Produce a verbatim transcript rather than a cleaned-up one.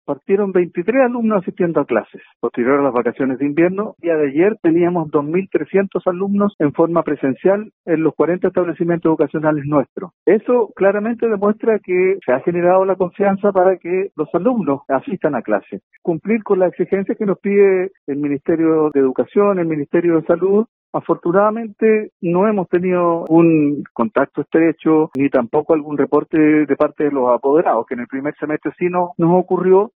partieron veintitrés alumnos asistiendo a clases, posterior a las vacaciones de invierno. Y de ayer teníamos dos mil trescientos alumnos en forma presencial en los cuarenta establecimientos educacionales nuestros. Eso claramente demuestra que se ha generado la confianza para que los alumnos asistan a clases. Cumplir con las exigencias que nos pide el Ministerio de Educación, el Ministerio de Salud. Afortunadamente no hemos tenido un contacto estrecho ni tampoco algún reporte de parte de los apoderados, que en el primer semestre sí no, nos ocurrió.